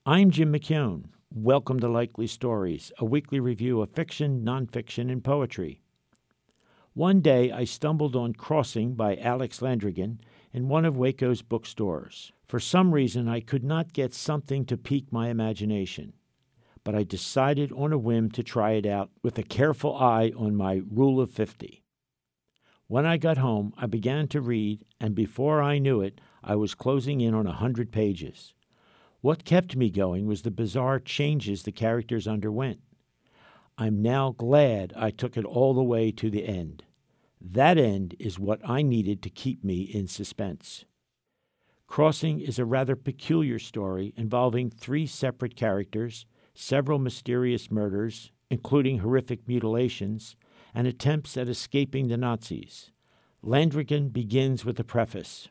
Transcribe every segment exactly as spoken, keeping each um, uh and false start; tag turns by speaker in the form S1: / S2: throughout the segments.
S1: I'm Jim McKeown. Welcome to Likely Stories, a weekly review of fiction, nonfiction, and poetry. One day I stumbled on Crossing by Alex Landrigan in one of Waco's bookstores. For some reason, I could not get something to pique my imagination, but I decided on a whim to try it out with a careful eye on my rule of fifty. When I got home, I began to read, and before I knew it, I was closing in on a hundred pages. What kept me going was the bizarre changes the characters underwent. I'm now glad I took it all the way to the end. That end is what I needed to keep me in suspense. Crossing is a rather peculiar story involving three separate characters, several mysterious murders, including horrific mutilations, and attempts at escaping the Nazis. Landrigan begins with a preface.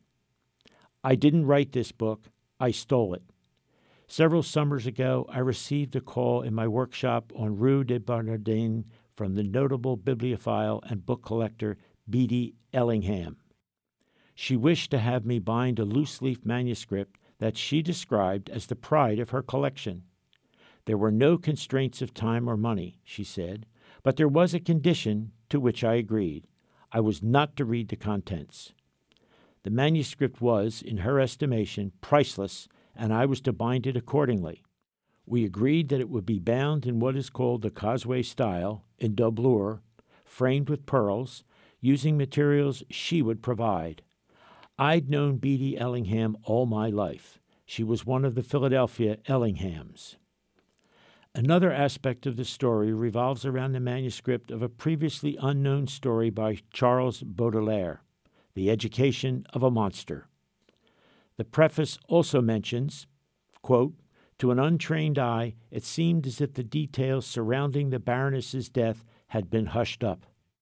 S1: I didn't write this book, I stole it. Several summers ago, I received a call in my workshop on Rue de Bernardin from the notable bibliophile and book collector Beattie Ellingham. She wished to have me bind a loose-leaf manuscript that she described as the pride of her collection. There were no constraints of time or money, she said, but there was a condition to which I agreed. I was not to read the contents. The manuscript was, in her estimation, priceless, and I was to bind it accordingly. We agreed that it would be bound in what is called the Causeway style, in doublure, framed with pearls, using materials she would provide. I'd known Beattie Ellingham all my life. She was one of the Philadelphia Ellinghams. Another aspect of the story revolves around the manuscript of a previously unknown story by Charles Baudelaire, The Education of a Monster. The preface also mentions, quote, to an untrained eye, it seemed as if the details surrounding the Baroness's death had been hushed up.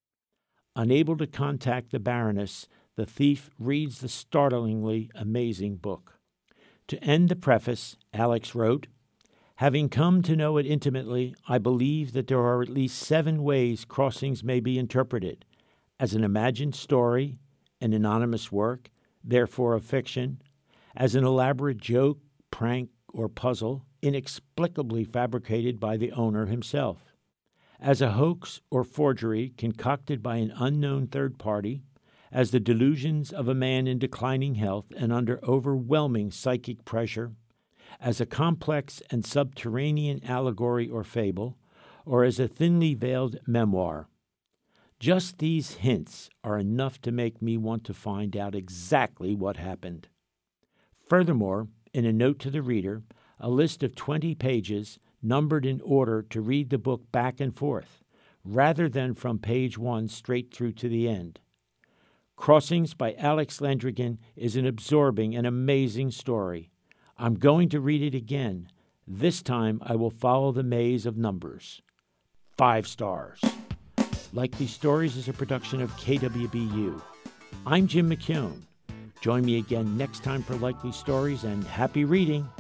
S1: Unable to contact the Baroness, the thief reads the startlingly amazing book. To end the preface, Alex wrote, having come to know it intimately, I believe that there are at least seven ways Crossings may be interpreted: as an imagined story, an anonymous work, therefore a fiction, as an elaborate joke, prank, or puzzle, inexplicably fabricated by the owner himself, as a hoax or forgery concocted by an unknown third party, as the delusions of a man in declining health and under overwhelming psychic pressure, as a complex and subterranean allegory or fable, or as a thinly veiled memoir. Just these hints are enough to make me want to find out exactly what happened. Furthermore, in a note to the reader, a list of twenty pages numbered in order to read the book back and forth, rather than from page one straight through to the end. Crossings by Alex Landrigan is an absorbing and amazing story. I'm going to read it again. This time I will follow the maze of numbers. Five stars. Likely Stories is a production of K W B U. I'm Jim McKeown. Join me again next time for Likely Stories, and happy reading.